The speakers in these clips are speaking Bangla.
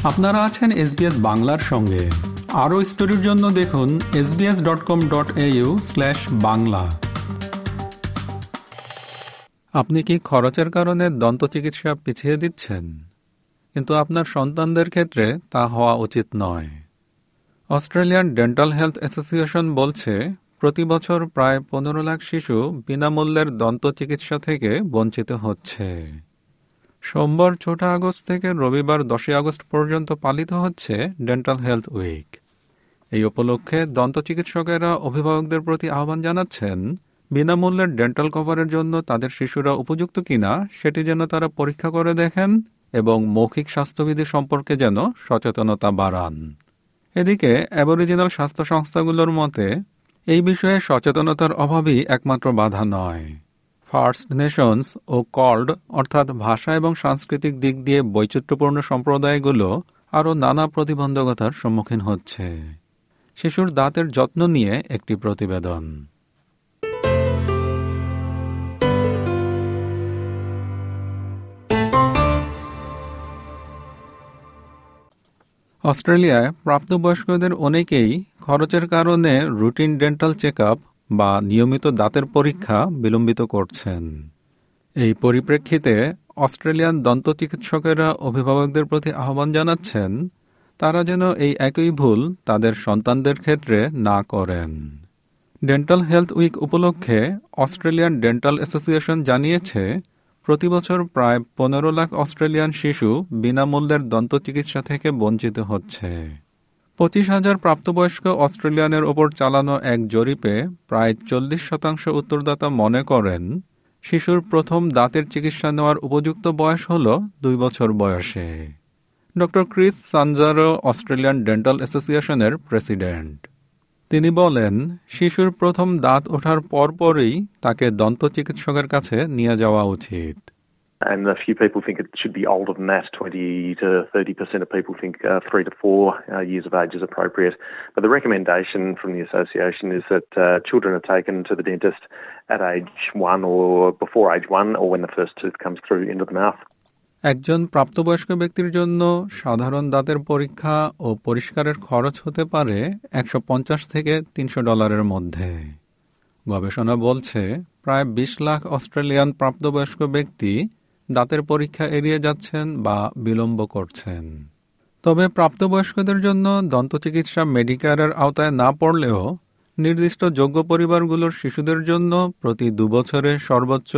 আপনারা আছেন SBS বাংলার সঙ্গে। আরও স্টোরির জন্য দেখুন sbs.com.au/বাংলা। আপনি কি খরচের কারণে দন্ত চিকিৎসা পিছিয়ে দিচ্ছেন? কিন্তু আপনার সন্তানদের ক্ষেত্রে তা হওয়া উচিত নয়। অস্ট্রেলিয়ান ডেন্টাল হেলথ অ্যাসোসিয়েশন বলছে, প্রতি বছর প্রায় 15 লাখ শিশু বিনামূল্যের দন্ত চিকিৎসা থেকে বঞ্চিত হচ্ছে। সোমবার 4 আগস্ট থেকে রবিবার 10 আগস্ট পর্যন্ত পালিত হচ্ছে ডেন্টাল হেলথ উইক। এই উপলক্ষে দন্ত চিকিৎসকেরা অভিভাবকদের প্রতি আহ্বান জানাচ্ছেন, বিনামূল্যের ডেন্টাল কভারের জন্য তাদের শিশুরা উপযুক্ত কিনা সেটি যেন তারা পরীক্ষা করে দেখেন এবং মৌখিক স্বাস্থ্যবিধি সম্পর্কে যেন সচেতনতা বাড়ান। এদিকে অ্যাবরিজিনাল স্বাস্থ্য সংস্থাগুলোর মতে, এই বিষয়ে সচেতনতার অভাবই একমাত্র বাধা নয়। ফার্স্ট নেশনস ও কল্ড অর্থাৎ ভাষা এবং সাংস্কৃতিক দিক দিয়ে বৈচিত্র্যপূর্ণ সম্প্রদায়গুলো আরও নানা প্রতিবন্ধকতার সম্মুখীন হচ্ছে। শিশুর দাঁতের যত্ন নিয়ে একটি প্রতিবেদন। অস্ট্রেলিয়ায় প্রাপ্তবয়স্কদের অনেকেই খরচের কারণে রুটিন ডেন্টাল চেকআপ বা নিয়মিত দাঁতের পরীক্ষা বিলম্বিত করছেন। এই পরিপ্রেক্ষিতে অস্ট্রেলিয়ান দন্ত চিকিৎসকেরা অভিভাবকদের প্রতি আহ্বান জানাচ্ছেন, তারা যেন এই একই ভুল তাদের সন্তানদের ক্ষেত্রে না করেন। ডেন্টাল হেলথ উইক উপলক্ষে অস্ট্রেলিয়ান ডেন্টাল অ্যাসোসিয়েশন জানিয়েছে, প্রতি বছর প্রায় 15 লাখ অস্ট্রেলিয়ান শিশু বিনামূল্যের দন্ত চিকিৎসা থেকে বঞ্চিত হচ্ছে। 25,000 প্রাপ্তবয়স্ক অস্ট্রেলিয়ানের ওপর চালানো এক জরিপে প্রায় 40% উত্তরদাতা মনে করেন, শিশুর প্রথম দাঁতের চিকিৎসা নেওয়ার উপযুক্ত বয়স হল 2 বছর বয়সে। Doctor Chris Sanzaro Australian Dental অ্যাসোসিয়েশনের প্রেসিডেন্ট। তিনি বলেন, শিশুর প্রথম দাঁত ওঠার পরপরই তাকে দন্ত চিকিৎসকের কাছে নিয়ে যাওয়া উচিত। And a few people think it should be older than that. 20 to 30% of people think 3 to 4 years of age is appropriate. But the recommendation from the association is that children are taken to the dentist at age 1 or before age 1 or when the first tooth comes through into the mouth. একজন প্রাপ্তবয়স্ক ব্যক্তির জন্য সাধারণ দাঁতের পরীক্ষা ও পরিষ্কারের খরচ হতে পারে $150 থেকে $300 মধ্যে। গবেষণা বলছে, প্রায় 20 লাখ অস্ট্রেলিয়ান প্রাপ্তবয়স্ক ব্যক্তি দাঁতের পরীক্ষা এড়িয়ে যাচ্ছেন বা বিলম্ব করছেন। তবে প্রাপ্তবয়স্কদের জন্য দন্ত চিকিৎসা মেডিকেয়ারের আওতায় না পড়লেও নির্দিষ্ট যোগ্য পরিবারগুলোর শিশুদের জন্য প্রতি 2 বছরে সর্বোচ্চ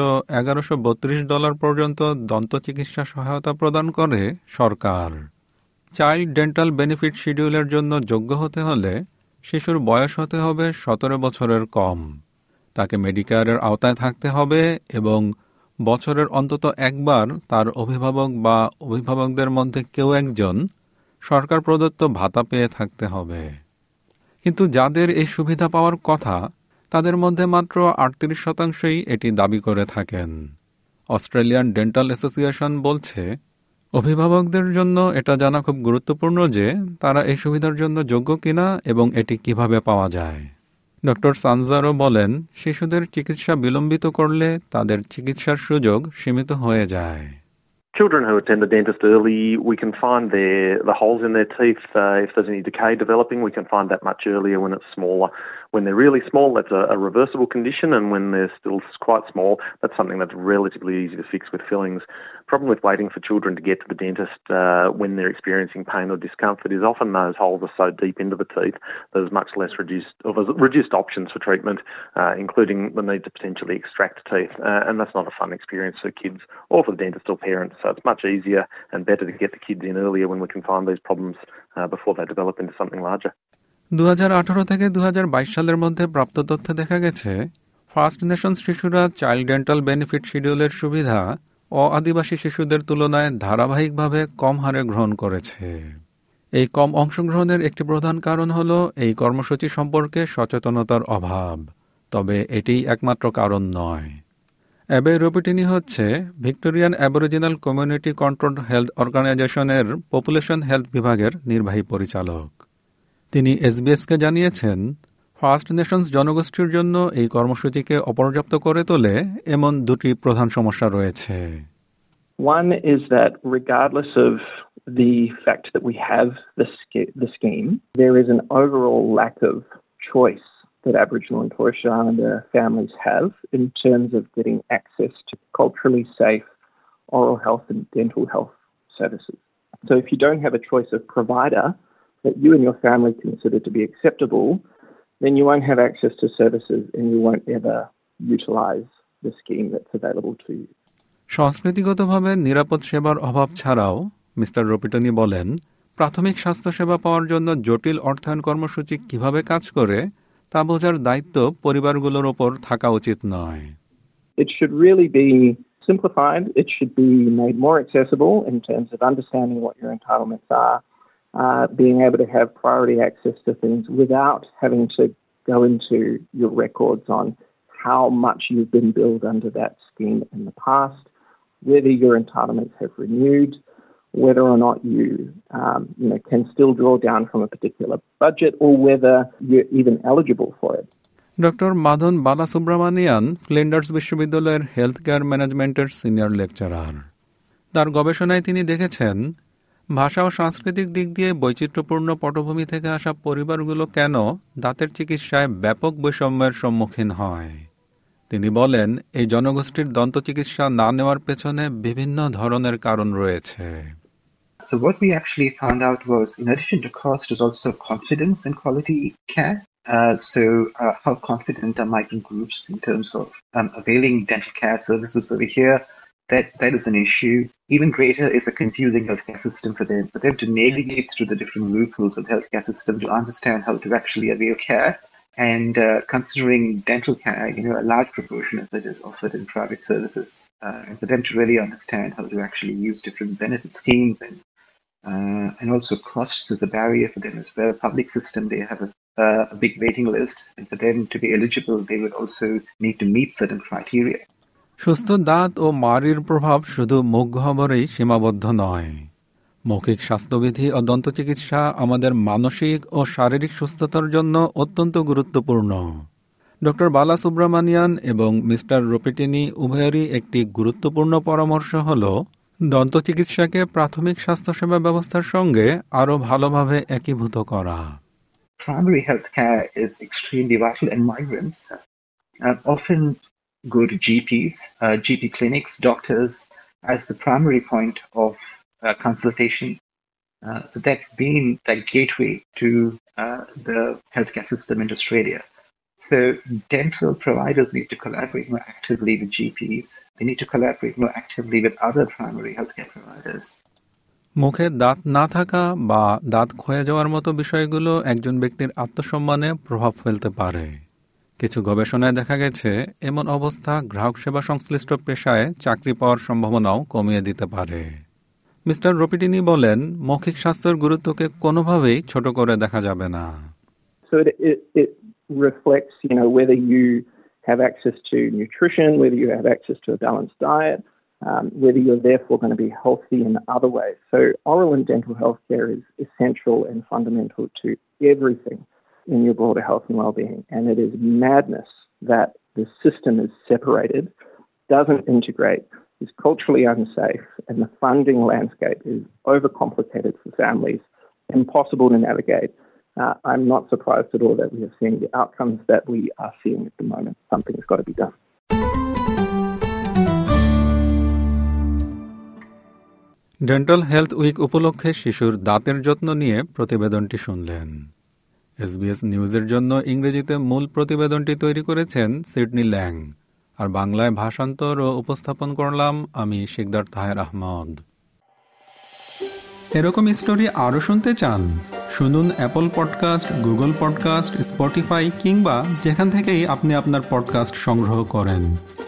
$1,132 পর্যন্ত দন্ত চিকিৎসা সহায়তা প্রদান করে সরকার। চাইল্ড ডেন্টাল বেনিফিট শিডিউলের জন্য যোগ্য হতে হলে শিশুর বয়স হতে হবে 17 বছরের কম। তাকে মেডিকেয়ারের আওতায় থাকতে হবে এবং বছরের অন্তত একবার তার অভিভাবক বা অভিভাবকদের মধ্যে কেউ একজন সরকার প্রদত্ত ভাতা পেয়ে থাকতে হবে। কিন্তু যাদের এই সুবিধা পাওয়ার কথা, তাদের মধ্যে মাত্র 38%ই এটি দাবি করে থাকেন। অস্ট্রেলিয়ান ডেন্টাল অ্যাসোসিয়েশন বলছে, অভিভাবকদের জন্য এটা জানা খুব গুরুত্বপূর্ণ যে তারা এই সুবিধার জন্য যোগ্য কিনা এবং এটি কিভাবে পাওয়া যায়। ডক্টর সানজারো বলেন, শিশুদের চিকিৎসা বিলম্বিত করলে তাদের চিকিৎসার সুযোগ সীমিত হয়ে যায়। Children who attend the dentist early, we can find the holes in their teeth. If there's any decay developing, we can find that much earlier when it's smaller. When they're really small, that's a reversible condition, and when they're still quite small, that's something that's relatively easy to fix with fillings. Problem with waiting for children to get to the dentist when they're experiencing pain or discomfort is often those holes are so deep into the teeth there's much less reduced options for treatment, including the need to potentially extract teeth, and that's not a fun experience for kids or for the dentist or parents. So it's much easier and better to get the kids in earlier when we can find these problems before they develop into something larger. 2018 থেকে 2022 সালের মধ্যে প্রাপ্ত তথ্যে দেখা গেছে, ফার্স্ট নেশনস শিশুরা চাইল্ড ডেন্টাল বেনিফিট শিডিউলের সুবিধা আদিবাসী শিশুদের তুলনায় ধারাবাহিকভাবে কম হারে গ্রহণ করেছে। এই কম অংশগ্রহণের একটি প্রধান কারণ হল এই কর্মসূচি সম্পর্কে সচেতনতার অভাব। তবে এটিই একমাত্র কারণ নয়। অ্যাবে রোপিটিনি হচ্ছে Victorian Aboriginal Community Controlled Health অর্গানাইজেশনের পপুলেশন হেলথ বিভাগের নির্বাহী পরিচালক। তিনি এসবিএসকে জানিয়েছেন, ফার্স্ট নেশনস জনগোষ্ঠীর জন্য এই কর্মসূচিকে অপর্যাপ্ত করে তোলে এমন দুটি প্রধান সমস্যা রয়েছে। One is that regardless of the fact that we have the scheme, there is an overall lack of choice that Aboriginal and Torres Strait Islander families have in terms of getting access to culturally safe oral health and dental health services. So if you don't have a choice of provider that you and your family consider to be acceptable, then you won't have access to services and you won't ever utilise the scheme that's available to you. সংস্কৃতিগতভাবে নিরাপদ সেবার অভাব ছাড়াও মিস্টার রপিটনি বলেন, প্রাথমিক স্বাস্থ্যসেবা পাওয়ার জন্য জটিল অর্থায়ন কর্মসূচি কিভাবে কাজ করে তা বোঝার দায়িত্ব পরিবারগুলোর ওপর থাকা উচিত নয়। It should really be simplified. It should be made more accessible in terms of understanding what your entitlements are, being able to have priority access to things without having to go into your records on how much you've been billed under that scheme in the past, whether your entitlements have renewed, whether or not you can still draw down from a particular budget, or whether you're even eligible for it. Doctor Madhan Balasubramanian Flinders বিশ্ববিদ্যালয়ের হেলথ কেয়ার ম্যানেজমেন্টের সিনিয়র লেকচারার। তার গবেষণায় তিনি দেখেছেন, ভাষা ও সাংস্কৃতিক দিক দিয়ে বৈচিত্র্যপূর্ণ পটভূমি থেকে আসা পরিবারগুলো কেন দাঁতের চিকিৎসায় ব্যাপক বৈষম্যের সম্মুখীন হয়। তিনি বলেন, এই জনগোষ্ঠীর দন্ত চিকিৎসা না নেওয়ার পেছনে বিভিন্ন ধরনের কারণ রয়েছে। So what we actually found out was, in addition to cost, is also confidence in quality care. How confident are migrant groups in terms of availing dental care services over here? That is an issue. Even greater is a confusing healthcare system for them to navigate through the different loopholes of the healthcare system to understand how to actually avail care. And considering dental care, a large proportion of it is offered in private services, and for them to really understand how to actually use different benefit schemes and also costs is a barrier for them as well. Public system, they have a big waiting list, and for them to be eligible, they would also need to meet certain criteria. সুস্থ দাঁত ও মাড়ির প্রভাব শুধু মুখ গহ্বরেই সীমাবদ্ধ নয়। মৌখিক স্বাস্থ্যবিধি ও দন্ত চিকিৎসা আমাদের মানসিক ও শারীরিক সুস্থতার জন্য অত্যন্ত গুরুত্বপূর্ণ। ডক্টর বালাসুব্রামানিয়ান এবং মিস্টার রপিটিনি উভয়েরই একটি গুরুত্বপূর্ণ পরামর্শ হল দন্ত চিকিৎসাকে প্রাথমিক স্বাস্থ্যসেবা ব্যবস্থার সঙ্গে আরও ভালোভাবে একীভূত করা। Primary health care is extremely vital, and migrants often go to GPs, GP clinics, doctors as the primary point of consultation. So that's been the gateway to the healthcare system in Australia. So dental providers need to collaborate more actively with GPs. They need to collaborate more actively with other primary healthcare providers. মুখে দাঁত না থাকা বা দাঁত ক্ষয়ে যাওয়ার মতো বিষয়গুলো একজন ব্যক্তির আত্মসম্মানে প্রভাব ফেলতে পারে। কিছু গবেষণায় দেখা গেছে, এমন অবস্থা গ্রাহক সেবা সংশ্লিষ্ট পেশায় চাকরি পাওয়ার সম্ভাবনাও কমিয়ে দিতে পারে। মিস্টার রপিটিনি বলেন, মৌখিক স্বাস্থ্যের গুরুত্বকে কোনোভাবেই ছোট করে দেখা যাবে না। So it reflects, whether you have access to nutrition, whether you have access to a balanced diet, whether you're therefore going to be healthy in other ways. So oral and dental health care is essential and fundamental to everything in your broader health and well-being. And it is madness that the system is separated, doesn't integrate, is culturally unsafe, and the funding landscape is overcomplicated for families, impossible to navigate. I'm not surprised at all that we are seeing the outcomes that we are seeing at the moment. Something's got to be done. Dental health week উপলক্ষে শিশুর দাঁতের যত্ন নিয়ে প্রতিবেদনটি শুনলেন। SBS নিউজের জন্য ইংরেজিতে মূল প্রতিবেদনটি তৈরি করেছেন সিডনি ল্যাং, আর বাংলায় ভাষান্তর ও উপস্থাপন করলাম আমি শিকদার তাহের আহমদ। এরকম স্টোরি আরও শুনতে চান? শুনুন Apple podcast, Google podcast, Spotify কিংবা যেখান থেকেই আপনি আপনার পডকাস্ট সংগ্রহ করেন।